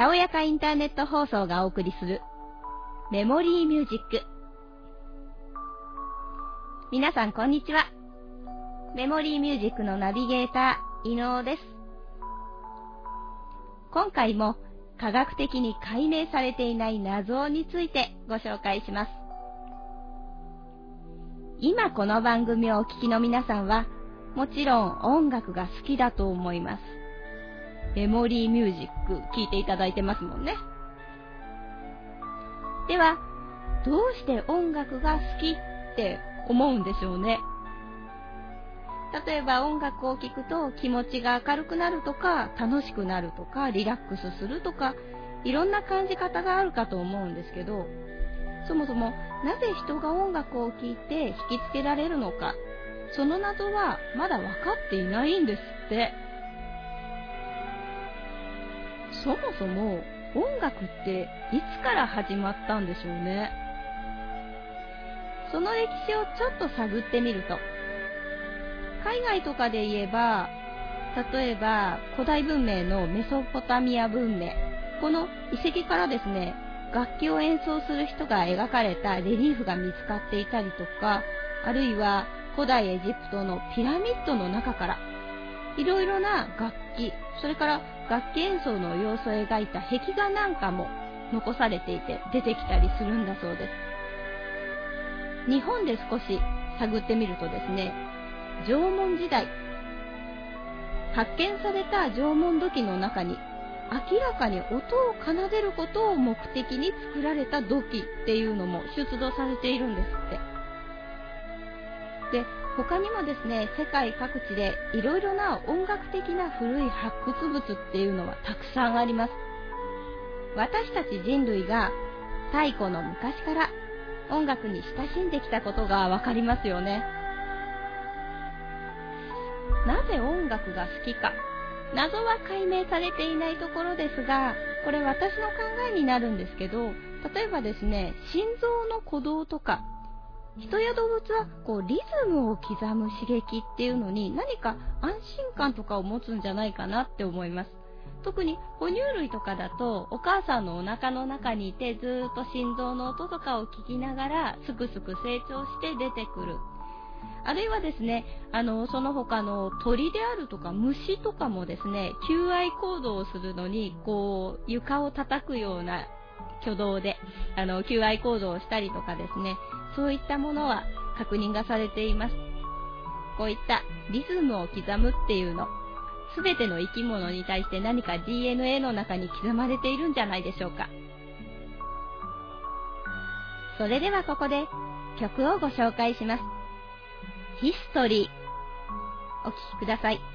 たおやかインターネット放送がお送りするメモリーミュージック。皆さんこんにちは。メモリーミュージックのナビゲーター伊能です。今回も科学的に解明されていない謎についてご紹介します。今この番組をお聞きの皆さんはもちろん音楽が好きだと思います。メモリーミュージック聞いていただいてますもんね。では、どうして音楽が好きって思うんでしょうね。例えば音楽を聴くと気持ちが明るくなるとか、楽しくなるとか、リラックスするとか、いろんな感じ方があるかと思うんですけど、そもそもなぜ人が音楽を聴いて引きつけられるのか、その謎はまだ分かっていないんですって。そもそも音楽っていつから始まったんでしょうね。その歴史をちょっと探ってみると、海外とかで言えば、例えば古代文明のメソポタミア文明、この遺跡からですね、楽器を演奏する人が描かれたレリーフが見つかっていたりとか、あるいは古代エジプトのピラミッドの中からいろいろな楽器、それから楽器演奏の様子を描いた壁画なんかも残されていて出てきたりするんだそうです。日本で少し探ってみるとですね、縄文時代、発見された縄文土器の中に明らかに音を奏でることを目的に作られた土器っていうのも出土されているんですって。で、他にもですね、世界各地でいろいろな音楽的な古い発掘物っていうのはたくさんあります。私たち人類が太古の昔から音楽に親しんできたことがわかりますよね。なぜ音楽が好きか、謎は解明されていないところですが、これ私の考えになるんですけど、例えばですね、心臓の鼓動とか、人や動物はリズムを刻む刺激っていうのに何か安心感とかを持つんじゃないかなって思います。特に哺乳類とかだとお母さんのお腹の中にいてずーっと心臓の音とかを聞きながらすくすく成長して出てくる。あるいはですね、その他の鳥であるとか虫とかもですね、求愛行動をするのに床を叩くような挙動で求愛行動をしたりとかですね、そういったものは確認がされています。こういったリズムを刻むっていうの、すべての生き物に対して何か DNA の中に刻まれているんじゃないでしょうか。それではここで曲をご紹介します。ヒストリー、お聴きください。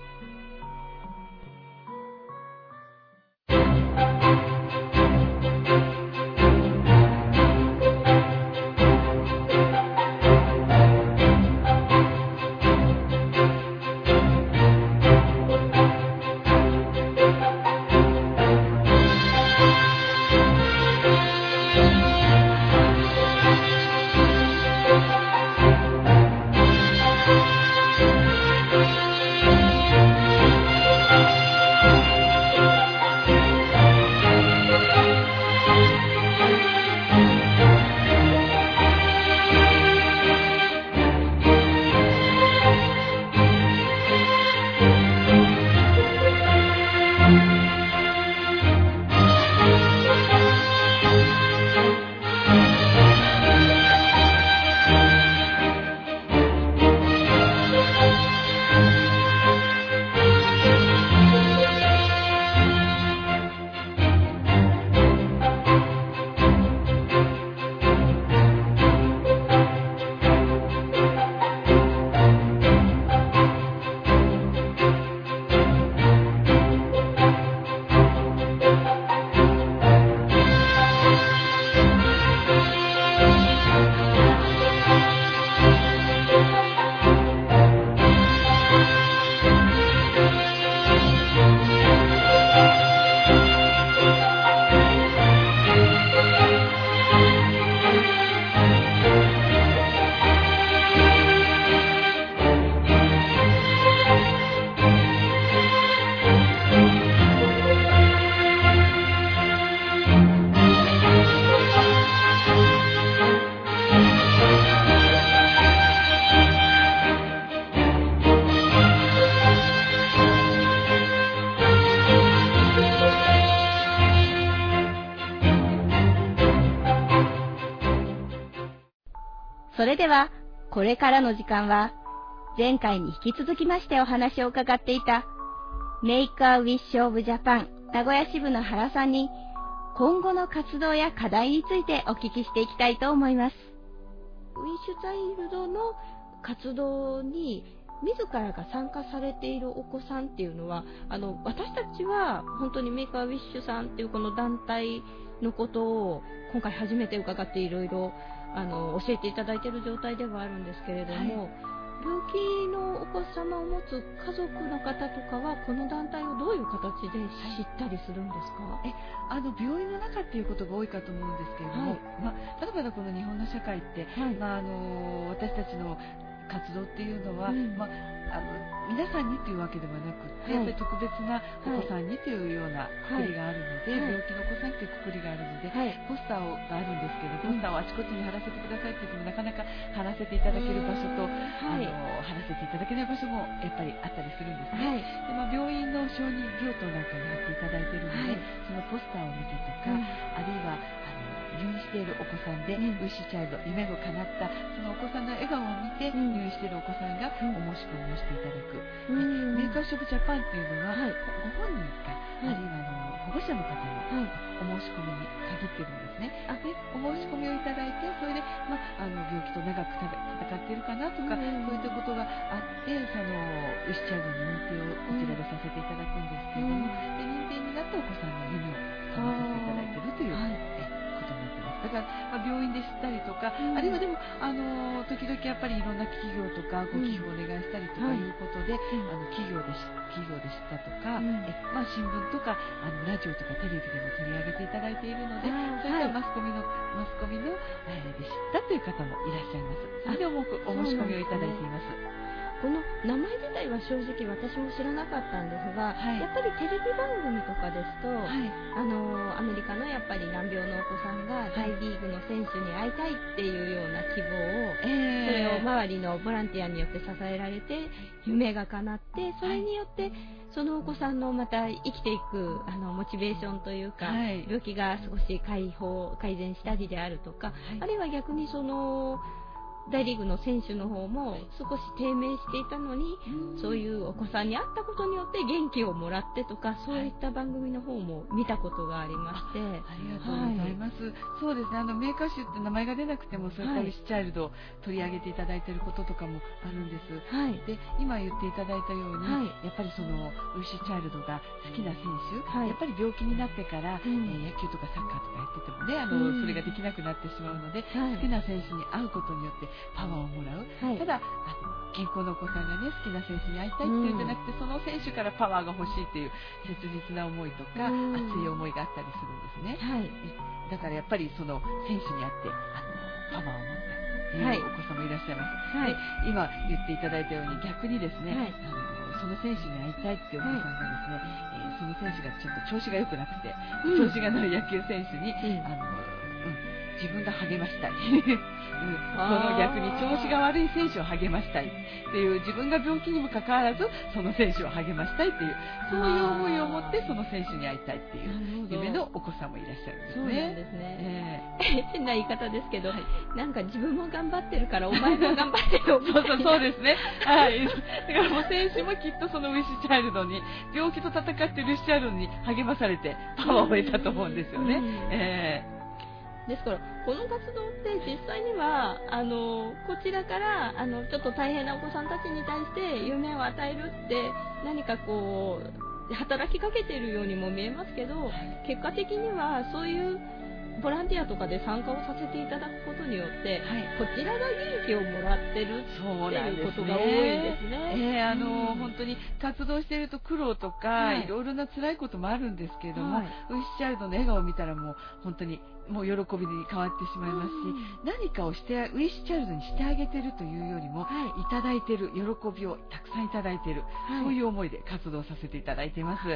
では、これからの時間は、前回に引き続きましてお話を伺っていた、メーカーウィッシュオブジャパン名古屋支部の原さんに、今後の活動や課題についてお聞きしていきたいと思います。ウィッシュチャイルドの活動に自らが参加されているお子さんっていうのは、私たちは本当にメーカーウィッシュさんっていうこの団体のことを今回初めて伺っていろいろ教えていただいている状態ではあるんですけれども、病気のお子様を持つ家族の方とかはこの団体をどういう形で知ったりするんですか？ 病院の中っていうことが多いかと思うんですけれども、例えばこの日本の社会って、私たちの活動っていうのは、皆さんにというわけではなくて、やっぱり特別なお子さんにというようなくくりがあるので、病気のお子さんというくくりがあるので、ポスターがあるんですけど、ポスターをあちこちに貼らせてくださいって言ってもなかなか貼らせていただける場所と、貼らせていただけない場所もやっぱりあったりするんですね。で病院の小児病棟なんかに貼っていただいているので、そのポスターを見てとか、あるいは入院しているお子さんで、ウィッシュチャイルド、夢が叶ったそのお子さんの笑顔を見て、入院しているお子さんがお申し込みをしていただく、メーカーショップジャパンっていうのは、ご本人か、あるいは保護者の方のお申し込みに限ってるんですね。でお申し込みをいただいて、それで、病気と長く戦っているかなとか、そういったことがあって、そのウィッシュチャイルドの認定をこちらでさせていただくんですけれども、で認定になったお子さんの夢を叶えさせていただいているという、ことになってます。だから、病院で知ったりとか、あるいはでも時々やっぱりいろんな企業とかご寄付をお願いしたりとかいうことで、企業で知ったとか、新聞とかラジオとかテレビでも取り上げていただいているので、そういったマスコミので知ったという方もいらっしゃいます。それでお申し込みをいただいています。 この名前自体は正直私も知らなかったんですが、やっぱりテレビ番組とかですと、アメリカのやっぱり難病のお子さんが大リーグの選手に会いたいっていうような希望を、それを周りのボランティアによって支えられて夢が叶って、それによってそのお子さんのまた生きていくモチベーションというか、病気が少し改善したりであるとか、あるいは逆にその大リーグの選手の方も少し低迷していたのに、そういうお子さんに会ったことによって元気をもらってとか、そういった番組の方も見たことがありまして、 ありがとうございます。そうですね、メーカー集って名前が出なくても、そういったウィッシュチャイルドを取り上げていただいていることとかもあるんです。で今言っていただいたように、やっぱりそのウィッシュチャイルドが好きな選手、やっぱり病気になってから、野球とかサッカーとかやっててもね、それができなくなってしまうので、好きな選手に会うことによってパワーをもらう、ただ健康なお子さんがね、好きな選手に会いたいっていうんじゃなくて、その選手からパワーが欲しいっていう切実な思いとか、熱い思いがあったりするんですね。だからやっぱりその選手に会ってパワーを持ったっていうお子さんもいらっしゃいます。で今言っていただいたように、逆にですね、その選手に会いたいっていうお子さんがですね、その選手がちょっと調子が良くなくて、調子がない野球選手に、自分が励ましたいその逆に調子が悪い選手を励ましたいっていう、自分が病気にもかかわらずその選手を励ましたいっていう、そういう思いを持ってその選手に会いたいっていう夢のお子さんもいらっしゃるんですね。 そうなんですね。変な言い方ですけど、なんか自分も頑張ってるからお前も頑張ってよみたいな。 そうですね。だからもう選手もきっとそのウィッシュチャイルドに、病気と戦っているウィッシュチャイルドに励まされてパワーを得たと思うんですよね。 ですからこの活動って実際にはこちらからちょっと大変なお子さんたちに対して夢を与えるって何かこう働きかけているようにも見えますけど、結果的にはそういうボランティアとかで参加をさせていただくことによって、こちらが元気をもらってるっていうことが多いんですね。 本当に活動していると苦労とか、いろいろな辛いこともあるんですけれども、ウィッシュチャイルドの笑顔を見たらもう本当にもう喜びに変わってしまいますし、何かをウィッシュチャイルドにしてあげてるというよりも、いただいてる喜びをたくさんいただいている、そういう思いで活動させていただいています。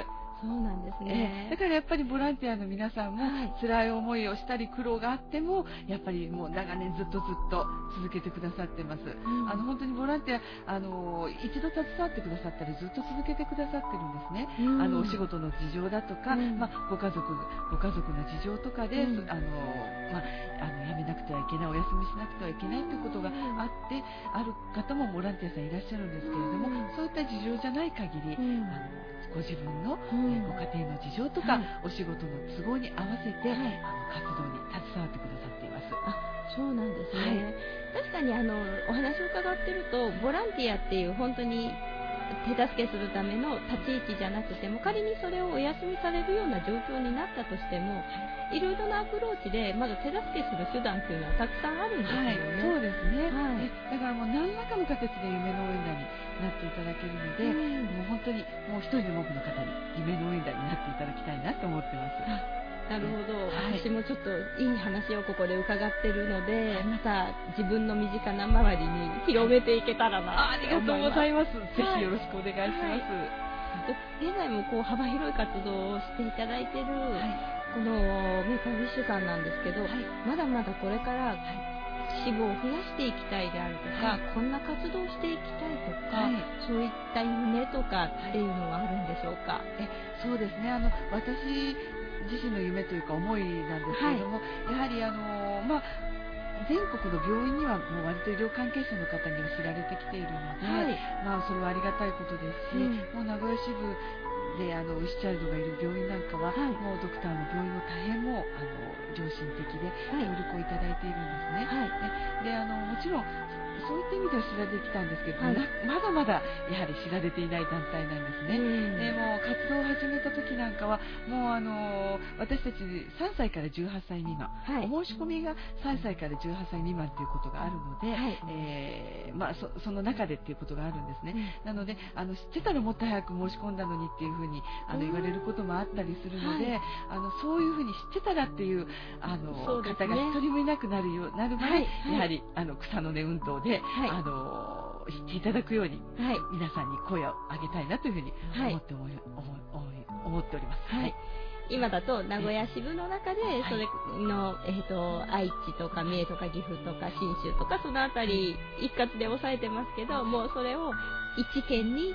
そうなんですね。 だからやっぱりボランティアの皆さんも辛い思いをしたり苦労があってもやっぱりもう長年ずっと続けてくださってます。本当にボランティア一度携わってくださったりずっと続けてくださってるんですね。お仕事の事情だとか、ご家族の事情とかで、辞めなくてはいけない、お休みしなくてはいけないということがある方もボランティアさんいらっしゃるんですけれども、そういった事情じゃない限り、ご自分の、ご家庭の事情とか、お仕事の都合に合わせて、活動に携わってくださっています。 そうなんですね。確かにお話を伺ってると、ボランティアっていう本当に手助けするための立ち位置じゃなくても、仮にそれをお休みされるような状況になったとしても、いろいろなアプローチでまだ手助けする手段っていうのはたくさんあるんですよね。 そうですね。だからもう何らかの形で夢の応援団になっていただけるので、もう本当にもう一人でも多くの方に夢の応援団になっていただきたいなと思ってます。 なるほど、私もちょっといい話をここで伺ってるので、また自分の身近な周りに広めていけたらな。 ありがとうございます。ぜひよろしくお願いします。 現在も幅広い活動をしていただいている、このメーカーウィッシュさんなんですけど、まだまだこれから支部を増やしていきたいであるとか、こんな活動をしていきたいとか、そういった夢とかっていうのはあるんでしょうか。 そうですね。私自身の夢というか思いなんですけれども、やはり全国の病院にはもう割と医療関係者の方には知られてきているので、それはありがたいことですし、もう名古屋支部でウィッシュチャイルドがいる病院なんかは、もうドクターの病院も大変も良心的で協力をいただいているんですね。でもちろんそういった意味では知られてきたんですけど、まだまだやはり知られていない団体なんですね。でもう活動を始めた時なんかはもう私たち3歳から18歳未満、お申し込みが3歳から18歳未満ということがあるので、その中でっていうことがあるんですね。なので知ってたらもっと早く申し込んだのにっていうふうに言われることもあったりするので、そういうふうに知ってたらっていう方が一人もいなくなるまで、やはり草の根運動で知っていただくように、皆さんに声を上げたいなというふうに思っております。 今だと名古屋支部の中でそれの、愛知とか三重とか岐阜とか信州とかそのあたり一括で抑えてますけど、もうそれを1県に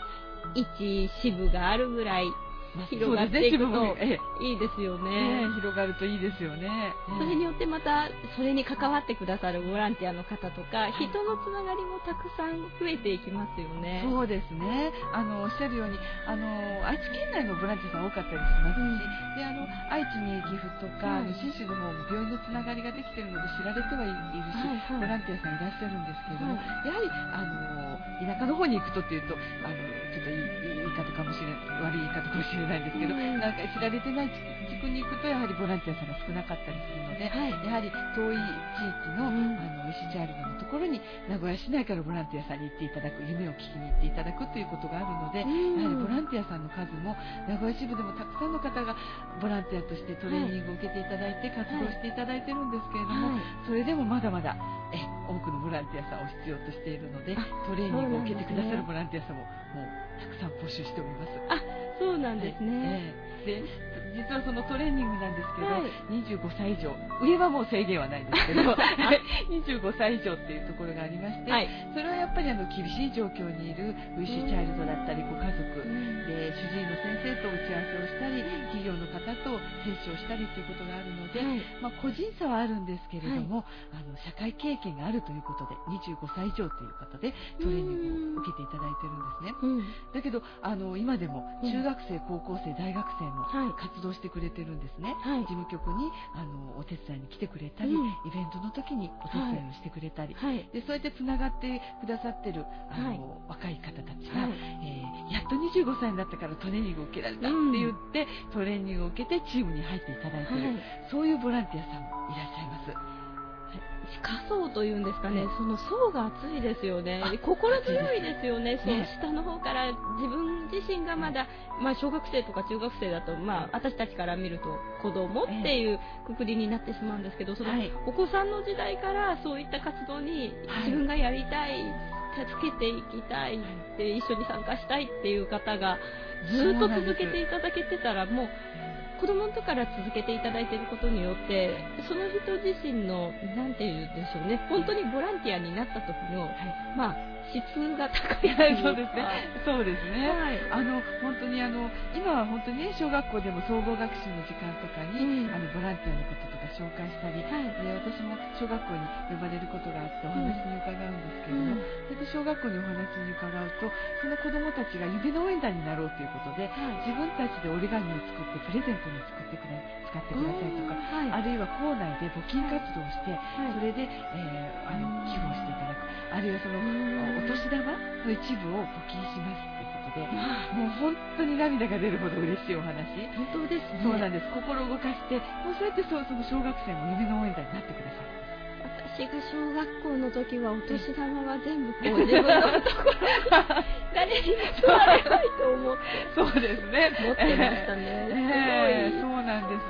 1支部があるぐらい広がっていくといいですよね。 広がるといいですよね。 それによってまたそれに関わってくださるボランティアの方とか、人のつながりもたくさん増えていきますよね。 そうですね。おっしゃるように愛知県内のボランティアさん多かったりしますし、で愛知に岐阜とか、信州の方も病院のつながりができているので知られてはいるし、ボランティアさんいらっしゃるんですけれども、やはり田舎の方に行くとっていうとちょっと悪い言い方かもしれないんですけど、なんか知られてない地区に行くとやはりボランティアさんが少なかったりするので、やはり遠い地域のウィッシュチャイルドのところに名古屋市内からボランティアさんに行っていただく、夢を聞きに行っていただくということがあるので、やはりボランティアさんの数も名古屋支部でもたくさんの方がボランティアとしてトレーニングを受けていただいて活動していただいてるんですけれども、それでもまだまだ多くのボランティアさんを必要としているので、トレーニングを受けてくださるボランティアさんももうたくさん募集しております。 そうなんですね。 で実はそのトレーニングなんですけど、25歳以上、上はもう制限はないんですけど25歳以上っていうところがありまして、それはやっぱり厳しい状況にいるウィッシュチャイルドだったりご家族で主治医の先生と打ち合わせをしたり、企業の方と接触をしたりということがあるので、個人差はあるんですけれども、社会経験があるということで25歳以上という方でトレーニングを受けていただいてるんですね。だけど今でも中学生、高校生、大学生も活動してくれてるんですね。事務局にお手伝いに来てくれたり、イベントの時にお手伝いをしてくれたり、でそうやってつながってくださってる若い方たちが、やっと25歳になったからトレーニングを受けられたって言って、トレーニングを受けてチームに入っていただいている、そういうボランティアさんもいらっしゃいます。 下層というんですかね、その層が厚いですよね。心強いですよね。そう下の方から自分自身がまだ、小学生とか中学生だと、私たちから見ると子供っていうくくりになってしまうんですけど、そのお子さんの時代からそういった活動に自分がやりたいっ助けていきたいって一緒に参加したいっていう方がずっと続けていただけてたら、もう子供の時から続けていただいていることによってその人自身のなんていうんでしょうね、本当にボランティアになった時の、まあ質が高いというかそうですね。そうですね。 はい、 本当に今は本当にね、小学校でも総合学習の時間とかに、ボランティアのこととか紹介したり、で私も小学校に呼ばれることがあってお話に伺うんですけれども、それで小学校にお話に伺うと、その子どもたちが夢の応援団になろうということで、自分たちで折り紙を作ってプレゼントに使ってくださいとか、あるいは校内で募金活動をして、それで、寄付をしていただく、あるいはそのお年玉の一部を募金しますということで、もう本当に涙が出るほど嬉しいお話。 本当ですね。 そうなんです。心を動かして、もうそうやってその小学生も夢の応援団になってください。 私が小学校の時はお年玉は全部こう自分のところ誰にも取られないと思ってそうですね、 持ってましたね。 そうなんです、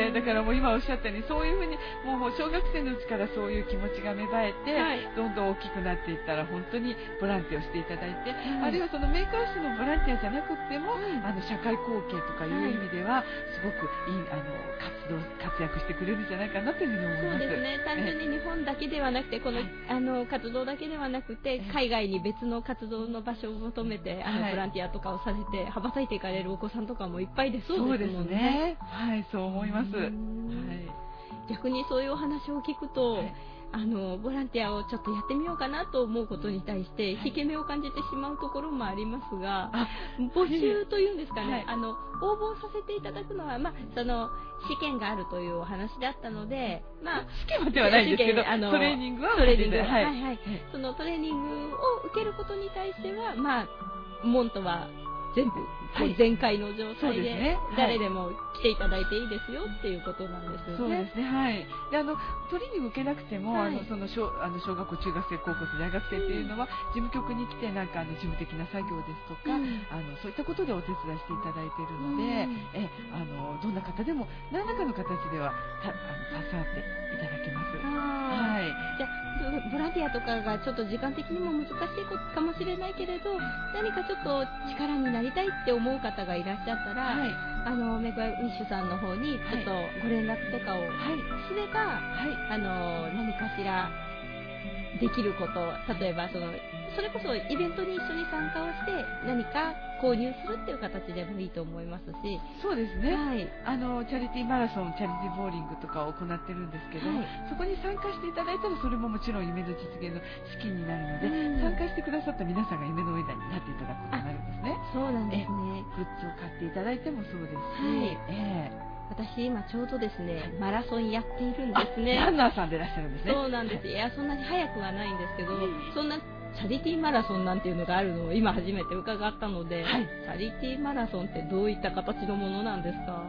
だからもう今おっしゃったようにそういうふうにもう小学生のうちからそういう気持ちが芽生えて、どんどん大きくなっていったら本当にボランティアをしていただいて、あるいはそのメーカー室のボランティアじゃなくても、社会貢献とかいう意味ではすごくいい活躍してくれるんじゃないかなというふうに思います。 そうですね、単純に日本だけではなくてこの、活動だけではなくて海外に別の活動の場所を求めてボランティアとかをさせて羽ばたいていかれるお子さんとかもいっぱいでそうですもんね。 はい、そう思います。 逆にそういうお話を聞くと、ボランティアをちょっとやってみようかなと思うことに対して引け目を感じてしまうところもありますが、募集というんですかね、応募させていただくのは、その試験があるというお話だったので、 試験ではないんですけど、トレーニングはそのトレーニングを受けることに対しては、門とは全部全開の状態で誰でも来ていただいていいですよっていうことなんですよね。 そうですね、はい。でトレーニング受けなくても、その小学校、中学生、高校生、大学生っていうのは事務局に来てなんか事務的な作業ですとか、そういったことでお手伝いしていただいているので、どんな方でも何らかの形では携わっていただけます。 じゃあボランティアとかがちょっと時間的にも難しいことかもしれないけれど、何かちょっと力になりたいって思う方がいらっしゃったら、メガウィッシュさんの方にちょっとご連絡とかをすれば、何かしらできること、例えばそれこそイベントに一緒に参加をして何か購入するっていう形でもいいと思いますし。 そうですね、チャリティーマラソン、チャリティーボーリングとかを行ってるんですけど、そこに参加していただいたらそれももちろん夢の実現の資金になるので、参加してくださった皆さんが夢の応援団になっていただくことになるんですね。 そうなんですね。 グッズを買っていただいてもそうですし、 私今ちょうどですね、マラソンやっているんですね。 ランナーさんでいらっしゃるんですね。 そうなんです。いや、そんなに早くはないんですけど、そんなチャリティーマラソンなんていうのがあるのを今初めて伺ったので、チャリティーマラソンってどういった形のものなんですか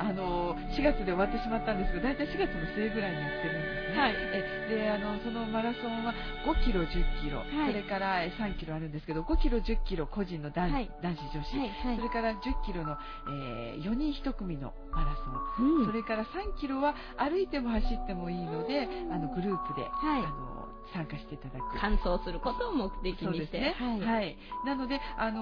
？4月で終わってしまったんですけど、大体4月の末ぐらいにやってるんですね。でそのマラソンは5キロ、10キロ、それから3キロあるんですけど、5キロ、10キロ個人の男子、女子、それから10キロの、4人1組のマラソン、それから3キロは歩いても走ってもいいので、グループで、参加していただく、 完走することを目的にして、 なので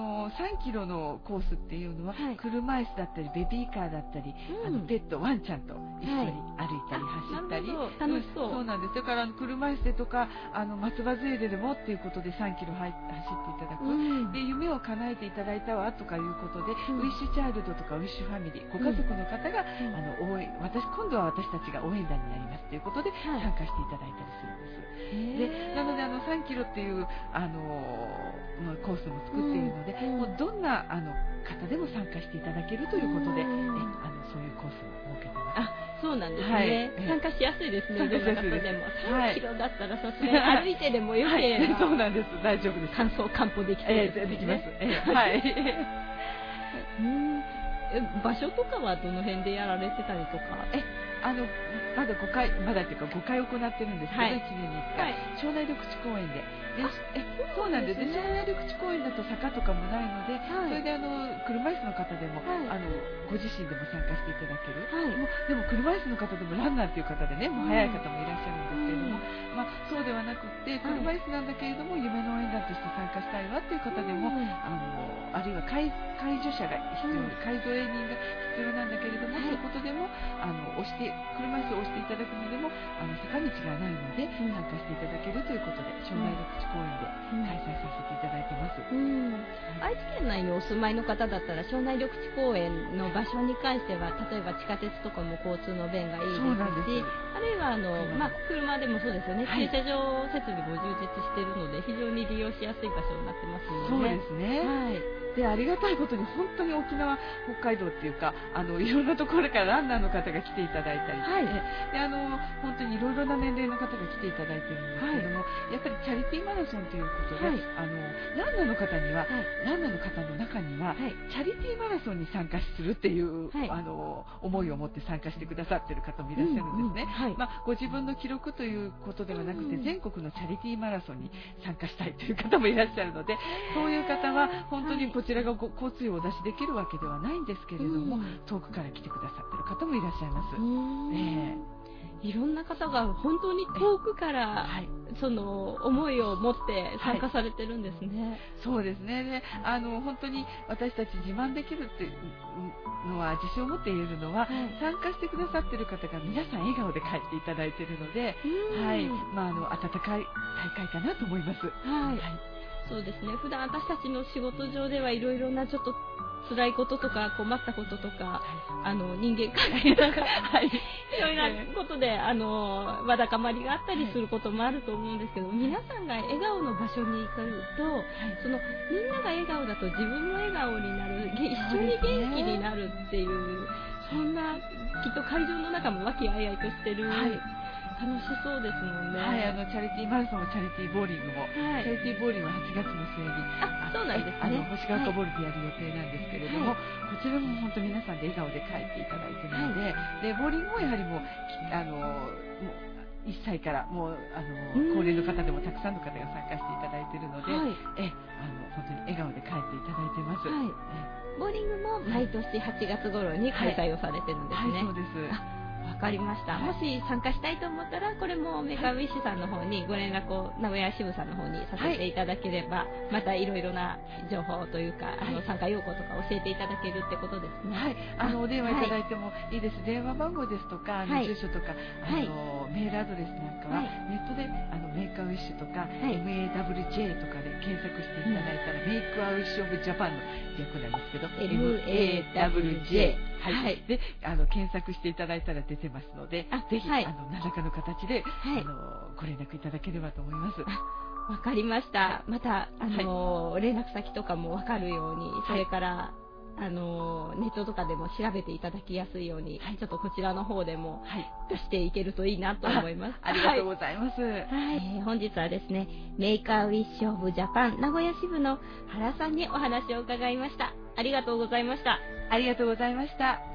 3キロのコースっていうのは、車椅子だったりベビーカーだったり、ペットワンちゃんと一緒に歩いたり走ったり、 楽しそう。 そうなんです。だから車椅子でとか松葉杖でもっていうことで3キロ走っていただく、で夢を叶えていただいたわとかいうことで、ウィッシュチャイルドとかウィッシュファミリー、ご家族の方が、今度は私たちが応援団になりますということで参加していただいたりするんです。なので3キロっていうコースも作っているので、もうどんな方でも参加していただけるということで、そういうコースも設けてます。 そうなんですね。参加しやすいですね。どんな方でも3キロだったらさすがに歩いてでもよければそうなんです。大丈夫です。 完走完歩できてできます。 場所とかはどの辺でやられてたりとか？ まだ5回、まだっていうか5回行ってるんですけど、1年に1回、庄内緑地公園で。そうなんですね。庄内緑地公園だと坂とかもないので、それで車椅子の方でも、ご自身でも参加していただける。でも車椅子の方でもランナーっていう方でね、もう速い方もいらっしゃるんですけれども、そうではなくって、車椅子なんだけれども、夢の応援団として参加したいわっていう方でも、あるいは介助者が必要、介助人が必要なんだけれども、そういうことでも、車椅子を押していただくのでも、坂道がないので、参加していただけるということで、庄内緑地公園で開催させていただいてます。 愛知県内にお住まいの方だったら、庄内緑地公園の場所に関しては、例えば地下鉄とかも交通の便がいいですし、あるいは車でもそうですよね、駐車場設備も充実しているので、非常に利用しやすい場所になってますので、 そうですね。で、ありがたいことに本当に沖縄、北海道っていうか、いろんなところからランナーの方が来ていただいたりして、で、本当にいろいろな年齢の方が来ていただいてるんですけども、やっぱりチャリティーマラソンということで、ランナーの方には、ランナーの方の中には、チャリティーマラソンに参加するっていう、思いを持って参加してくださってる方もいらっしゃるんですね。ご自分の記録ということではなくて、全国のチャリティーマラソンに参加したいという方もいらっしゃるので、そういう方は本当にこちらが交通費をお出しできるわけではないんですけれども、遠くから来てくださってる方もいらっしゃいます。 いろんな方が本当に遠くから、その思いを持って参加されてるんですね。 そうですね。で、本当に私たち自慢できるっていうのは、自信を持って言えるのは、参加してくださってる方が皆さん笑顔で帰っていただいているので、温かい大会かなと思います。 そうですね。普段私たちの仕事上ではいろいろなちょっと辛いこととか困ったこととか、人間関係とか、いろいろなことで、わだかまりがあったりすることもあると思うんですけど、皆さんが笑顔の場所に行くと、みんなが笑顔だと自分も笑顔になる、一緒に元気になるっていう、そんな、きっと会場の中も和気あいあいとしてる。楽しそうですもんね。 チャリティーマラソンもチャリティーボーリングも、チャリティーボーリングは8月の末に、 そうなんですね。 星ヶ丘ボールでやる予定なんですけれども、こちらも本当皆さんで笑顔で帰っていただいているので、で、ボーリングもやはりもう、1歳からもう高齢の方でもたくさんの方が参加していただいているので、本当に笑顔で帰っていただいてます。 ボーリングも毎年8月頃に開催をされてるんですね。 そうです。 わかりました。もし参加したいと思ったら、これもメカウィッシュさんの方にご連絡を名古屋支部さんの方にさせていただければ、またいろいろな情報というか、参加要項とか教えていただけるってことですね。 お電話いただいてもいいです。電話番号ですとか、住所とか、メールアドレスなんかは、ネットでメイクアウィッシュとか、MAWJ とかで検索していただいたら、メイクアウィッシュオブジャパンの略なんですけど、MAWJ。で、検索していただいたら出てますので、ぜひ、何らかの形で、ご連絡いただければと思います。 わかりました。また、連絡先とかもわかるように、それから、ネットとかでも調べていただきやすいように、ちょっとこちらの方でも出していけるといいなと思います。 ありがとうございます。 本日はですね、メーカーウィッシュオブジャパン名古屋支部の原さんにお話を伺いました。ありがとうございました。 ありがとうございました。